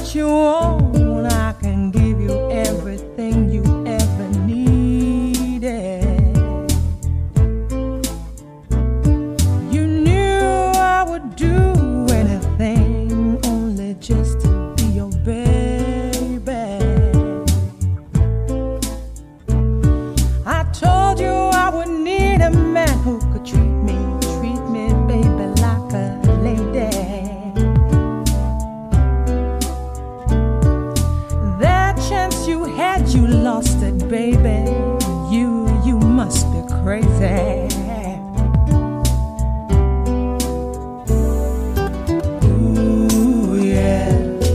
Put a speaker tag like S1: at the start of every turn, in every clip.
S1: what you want. I can give you everything you ever needed. You knew I would do anything only just to be your baby. I told you I would need a man who could treat me, baby, like a lady. That chance you had, you lost it, baby. You must be crazy. Ooh, yeah.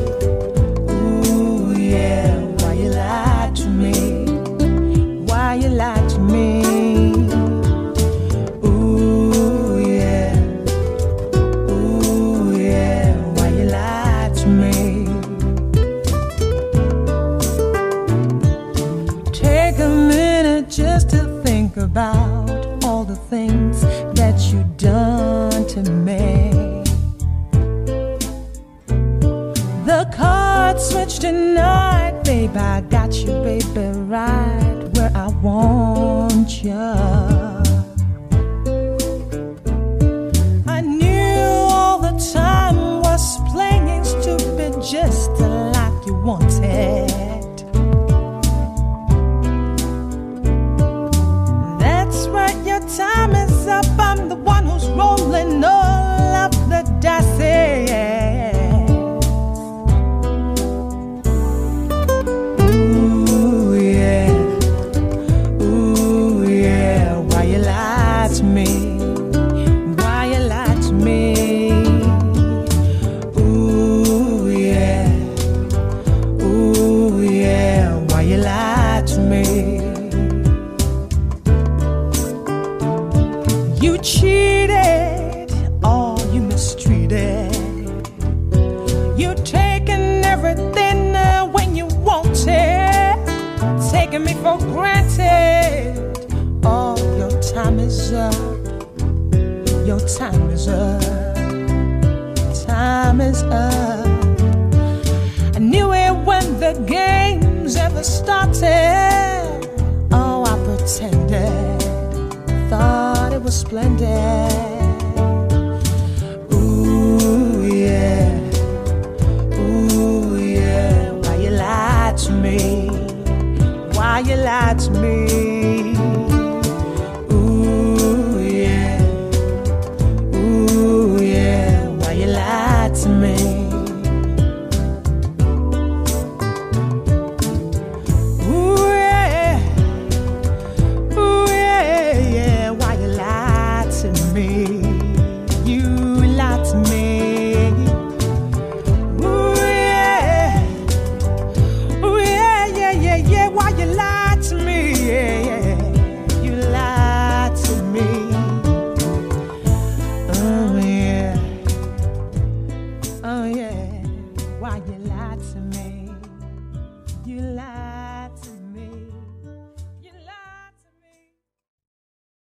S1: Ooh, yeah. Why you lied to me? Why you lied to me? Ooh, yeah. Ooh, yeah. Why you lied to me? Take a minute just to think about all the things that you done to me. The cards switched tonight, babe. I got you, baby, right where I want you. I knew all the time was playing stupid, just like you wanted. That's right, your time is up. I'm the one who's rolling all of the dice. Ooh, yeah. Ooh, yeah. Why you lied to me? Why you lied to me? Ooh, yeah. Ooh, yeah. Why you lied to me? You cheated, oh, you mistreated. You taken everything when you wanted, taking me for granted. Oh, your time is up. Your time is up. Time is up. I knew it when the games ever started. Oh, I pretended, thought it was splendid. Ooh, yeah. Ooh, yeah. Why you lied to me? Why you lied to me? Ooh, yeah. Ooh, yeah. Why you lied to me? Ooh, yeah. Ooh, yeah, yeah. Why you lied to me? You lied to me. Ooh, yeah. Ooh, yeah, yeah, yeah, yeah. Why you lied to me? Yeah, yeah. You lied to me. Oh, yeah. Oh, yeah. Why you lied to me? You lied.